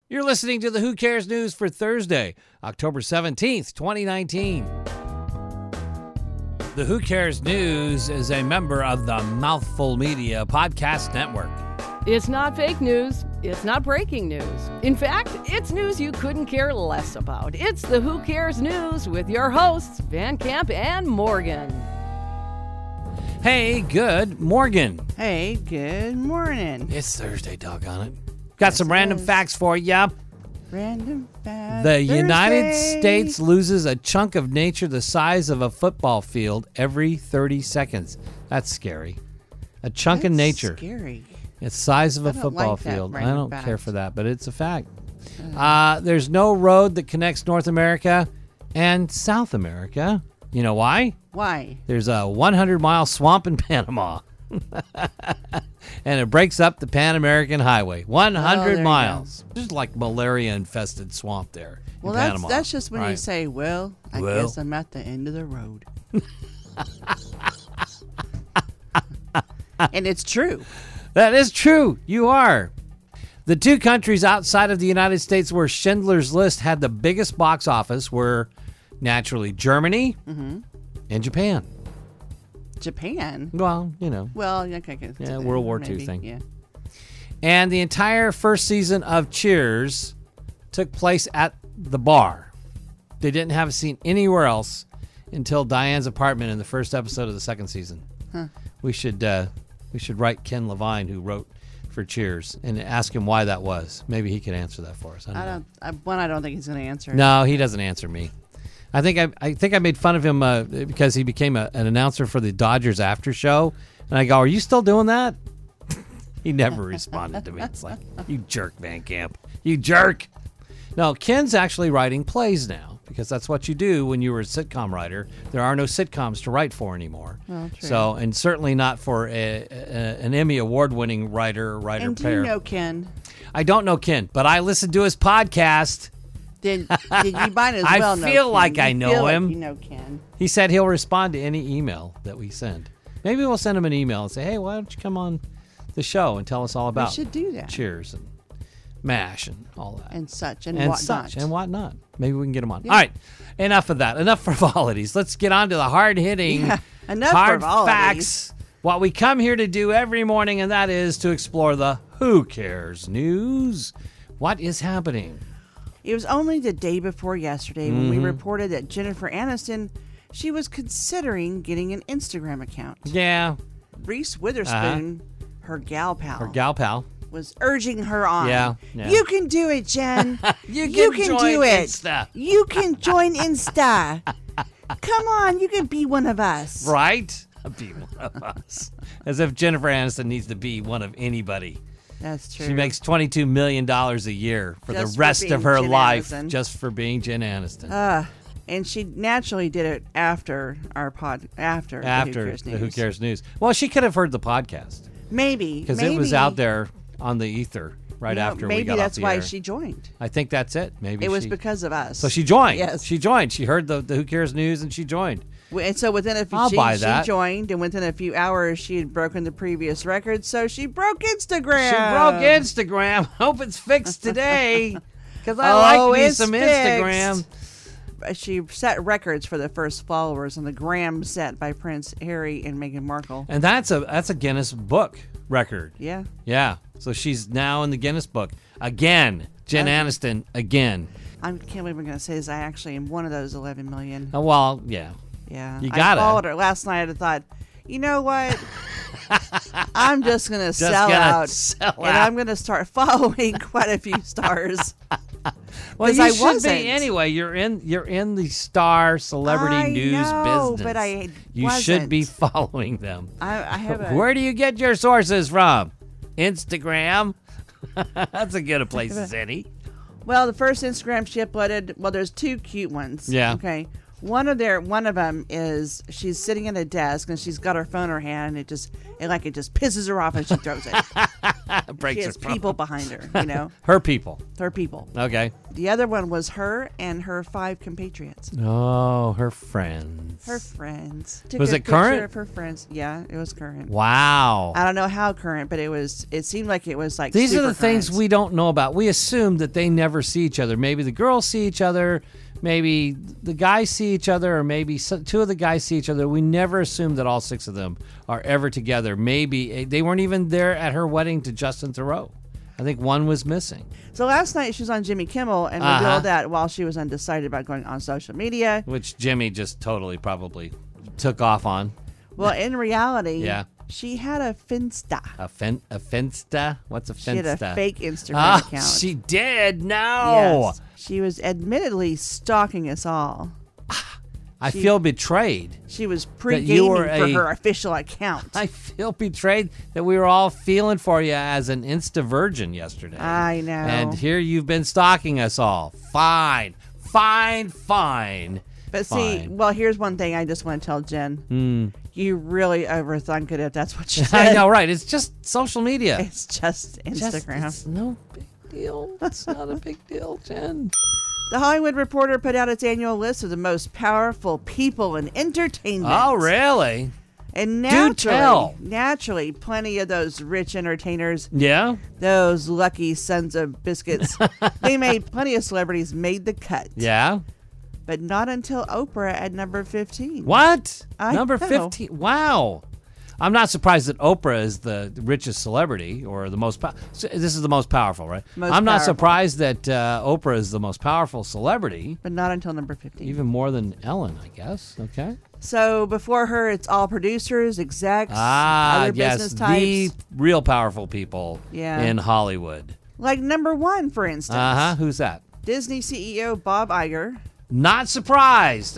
You're listening to the Who Cares News for Thursday, October 17th, 2019. The Who Cares News is a member of the Mouthful Media Podcast Network. It's not fake news. It's not breaking news. In fact, it's news you couldn't care less about. It's the Who Cares News with your hosts, Van Camp and Morgan. Hey, good Morgan. Hey, good morning. It's Thursday, doggone it. Got some random facts for ya. Random facts. The United Thursday. States loses a chunk of nature the size of a football field every 30 seconds. That's scary. A chunk of That's nature. Scary. It's the size of a I don't football like that field. I random don't fact. care for that, but it's a fact. There's no road that connects North America and South America. You know why? Why? There's a 100-mile swamp in Panama. And it breaks up the Pan American Highway. 100 there you miles. Just like malaria-infested swamp there Well, in Panama. that's just when you Right. say, well, I Well. guess I'm at the end of the road. And it's true. That is true. You are. The two countries outside of the United States where Schindler's List had the biggest box office were naturally Germany and Japan. Japan. Well, you know. Well, okay. Yeah, World War II maybe, thing. Yeah. And the entire first season of Cheers took place at the bar. They didn't have a scene anywhere else until Diane's apartment in the first episode of the second season. Huh. We should write Ken Levine, who wrote for Cheers, and ask him why that was. Maybe he could answer that for us. I don't know. I don't think he's going to answer. No, he doesn't answer me. I think I made fun of him because he became an announcer for the Dodgers after show, and I go, "Are you still doing that?" He never responded to me. It's like, you jerk, Van Camp. You jerk. No, Ken's actually writing plays now because that's what you do when you were a sitcom writer. There are no sitcoms to write for anymore. Well, true. So, and certainly not for an Emmy award-winning writer And do pair. you know Ken? I don't know Ken, but I listened to his podcast. Did you might as I well know feel Ken. like I You know feel like him. you know Ken. He said he'll respond to any email that we send. Maybe we'll send him an email and say, hey, why don't you come on the show and tell us all about We should do that. Cheers and MASH and all that. And such and, and whatnot. such and whatnot. Maybe we can get him on. All right, enough of that. Enough frivolities. Let's get on to the hard-hitting, Yeah, enough hard frivolities. facts. What we come here to do every morning, and that is to explore the Who Cares news. What is happening? It was only the day before yesterday when we reported that Jennifer Aniston, she was considering getting an Instagram account. Yeah, Reese Witherspoon, her gal pal, our gal pal. was urging her on. Yeah. You can do it, Jen. You can join do it. Insta. You can join Insta. Come on, you can be one of us. Right? Be one of us. As if Jennifer Aniston needs to be one of anybody. That's true. She makes $22 million a year for Just the for rest being of her Jen life Aniston. just for being Jen Aniston. And she naturally did it after our after After the Who Cares news. Well, she could have heard the podcast Maybe because it was out there on the ether right after we maybe got that's off the why air. she joined. I think that's it. Maybe It was she- because of us. So she joined. Yes. She joined. She heard the Who Cares news and she joined. And so within a few, I'll buy that. she joined, and within a few hours, she had broken the previous record. So she broke Instagram. She broke Instagram. Hope it's fixed today because I Oh, like me it's some fixed. Instagram. She set records for the first followers on the gram set by Prince Harry and Meghan Markle. And that's a Guinness Book record. Yeah. Yeah. So she's now in the Guinness Book again. Jen Aniston again. I can't believe I'm going to say this. I actually am one of those 11 million. Oh, well, yeah. Yeah. You I gotta. followed her last night. I thought, you know what? I'm just going to sell gonna out. sell and out. I'm going to start following quite a few stars. Well, 'Cause you I should wasn't. be anyway. You're in the star celebrity I news know, business. but I you should be wasn't. following them. I have a. Where do you get your sources from? Instagram. That's as good a place as any. Well, the first Instagram she uploaded, well, there's two cute ones. Yeah. Okay. One of them is she's sitting at a desk and she's got her phone in her hand and it just pisses her off and she throws it. Breaks She has her phone. people behind her, Her people. her people. Okay. The other one was her and her 5 compatriots. Oh, her friends. Her friends. Was a it current? picture of her friends. Yeah, it was current. Wow. I don't know how current, but it seemed like it was like These are super the things current. we don't know about. We assume that they never see each other. Maybe the girls see each other. Maybe the guys see each other, or maybe two of the guys see each other. We never assume that all 6 of them are ever together. Maybe they weren't even there at her wedding to Justin Theroux. I think one was missing. So last night she was on Jimmy Kimmel and revealed that while she was undecided about going on social media. Which Jimmy just totally probably took off on. Well, in reality, Yeah. she had a Finsta. A Finsta? What's a Finsta? She had a fake Instagram account. She did? No. Yes. She was admittedly stalking us all. I feel betrayed. She was you pre-gaming were for a- her official account. I feel betrayed that we were all feeling for you as an Insta virgin yesterday. I know. And here you've been stalking us all. Fine. But see, Fine. well, here's one thing I just want to tell Jen. You really overthunk it if that's what you I said. know, right? It's just social media. It's just Instagram. It's no big deal. It's not a big deal, Jen. The Hollywood Reporter put out its annual list of the most powerful people in entertainment. Oh, really? And Do tell. naturally, plenty of those rich entertainers, Yeah? those lucky sons of biscuits, they made plenty of celebrities made the cut. Yeah? But not until Oprah at number 15. What? I Number know. 15. Wow. I'm not surprised that Oprah is the richest celebrity or the most this is the most powerful, right? Most I'm not powerful. surprised that Oprah is the most powerful celebrity, But not until number 15. even more than Ellen, I guess. Okay. So before her, it's all producers, execs, Ah, other yes, business types. the real powerful people Yeah. in Hollywood. Like number 1, for instance. Who's that? Disney CEO Bob Iger. Not surprised.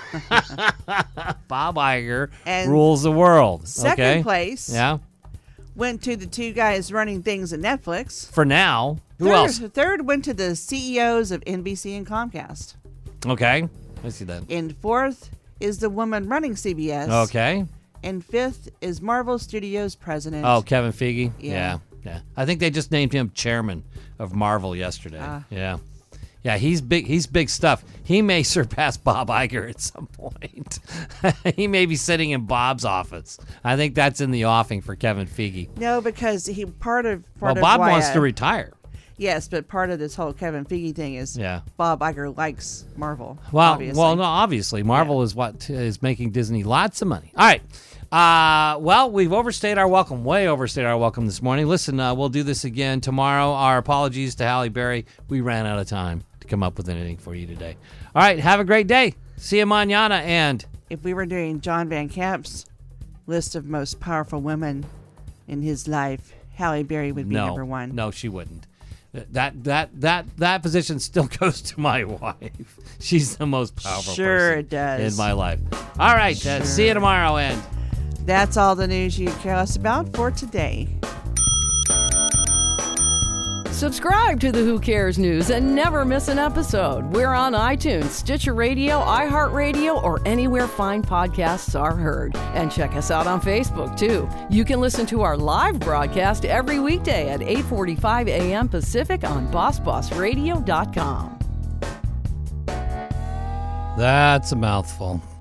Bob Iger And rules the world. Second okay? place Yeah. went to the 2 guys running things at Netflix. For now. Who else? Third went to the CEOs of NBC and Comcast. Okay. I see that. And 4th is the woman running CBS. Okay. And 5th is Marvel Studios president. Oh, Kevin Feige? Yeah. Yeah. I think they just named him chairman of Marvel yesterday. Yeah. Yeah, he's big stuff. He may surpass Bob Iger at some point. He may be sitting in Bob's office. I think that's in the offing for Kevin Feige. No, because he part of Bob why wants to retire. Yes, but part of this whole Kevin Feige thing is Bob Iger likes Marvel. Obviously. Obviously, Marvel is what is making Disney lots of money. All right. Well, we've overstayed our welcome, way overstayed our welcome this morning. Listen, we'll do this again tomorrow. Our apologies to Halle Berry. We ran out of time to come up with anything for you today. All right, have a great day. See you mañana. And if we were doing John Van Camp's list of most powerful women in his life, Halle Berry would be number 1. No, she wouldn't. That position still goes to my wife. She's the most powerful Sure person it does. in my life. All right, see you tomorrow. And that's all the news you care us about for today. Subscribe to the Who Cares News and never miss an episode. We're on iTunes, Stitcher Radio, iHeartRadio, or anywhere fine podcasts are heard. And check us out on Facebook, too. You can listen to our live broadcast every weekday at 8:45 a.m. Pacific on BossBossRadio.com. that's a mouthful.